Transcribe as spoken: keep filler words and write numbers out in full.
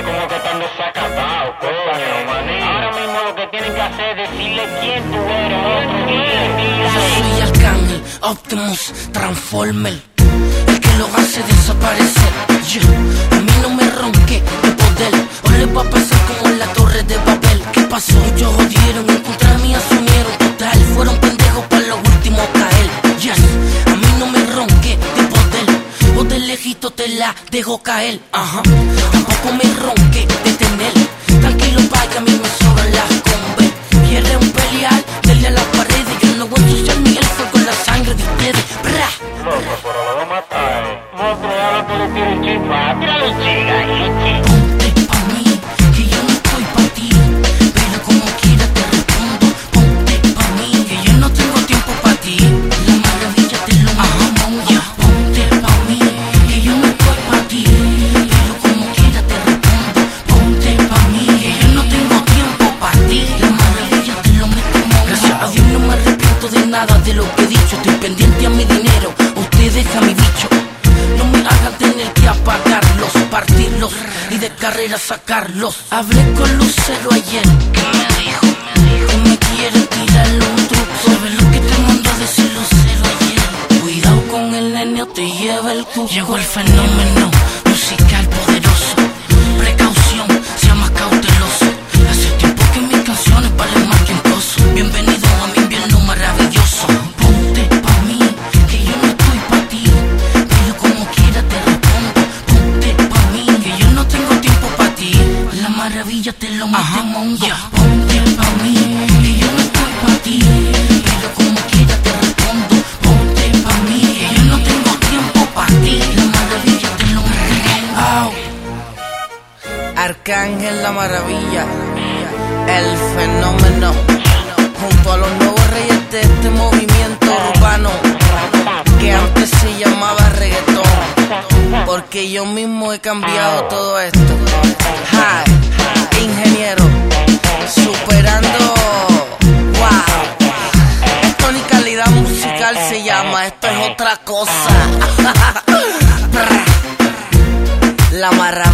ustedes como que están desacatados, coño, maní. Ahora mismo lo que tienen que hacer es decirle quién tú eres, otro día. Yo soy Arcángel, Optimus, Transformer, el que lo hace desaparecer. Yeah. A mí no me ronque de poder, o les va a pasar como en la torre de Babel. ¿Qué pasó? Ellos jodieron, en contra mí asumieron total. Fueron pendejos para los últimos caer. Yes. A mí no me ronque de poder, o de lejito te la dejo caer. Ajá. Tampoco me ronque de tener. Tranquilo, vaya, a mí me sobran las combes. Quieren pelear, denle a las paredes. Yo no voy a ensuciar ni el fuego con la sangre de ustedes. Bra. Loco, pero lo voy a matar. Monstruo, ahora tú le tienes chispa. Tíralo, chica, y Ponte pa' mí, que yo no estoy pa' ti. Pero como quiera te respondo. Ponte pa' mí, que yo no tengo tiempo pa' ti. La maravilla te lo mamo, ya. Ponte pa' mí, que yo no estoy pa' ti. Pero como quiera te respondo. Ponte pa' mí, que yo no tengo tiempo pa' ti. La maravilla te lo metemos. Gracias a Dios no me arrepiento de nada de lo que he dicho. Estoy pendiente a mi dinero, usted deja mi bicho. No me hagan tener que apagarlos, partirlos y de carrera sacarlos. Hablé con Lucero ayer, que me dijo, me dijo que me quiere tirarle un truco. ¿Sabes lo que te mandó a decir Lucero ayer? Cuidado con el nene o te lleva el cuco. Llegó el fenómeno musical poderoso. Precaución, sea más cauteloso. Hace tiempo que mis canciones valen más que un coso. Bienvenido a mi invierno maravilloso. Ponte pa' mí, que yo no estoy pa' ti. Pero como quiera te respondo. Ponte pa' mí, que yo no tengo tiempo pa' ti. La maravilla te lo metemos ya. Ponte pa' mí, que yo no estoy pa' ti. Pero como quiera te respondo. Ponte pa' mí, que yo no tengo tiempo pa' ti. La maravilla te lo metemos. Arcángel, la maravilla, el fenómeno, junto a los nuevos reyes de este movimiento urbano que antes se llamaba reggaetón, porque yo mismo he cambiado todo esto. Hi, ingeniero, superando, wow. Esto ni calidad musical se llama, esto es otra cosa. La maravilla.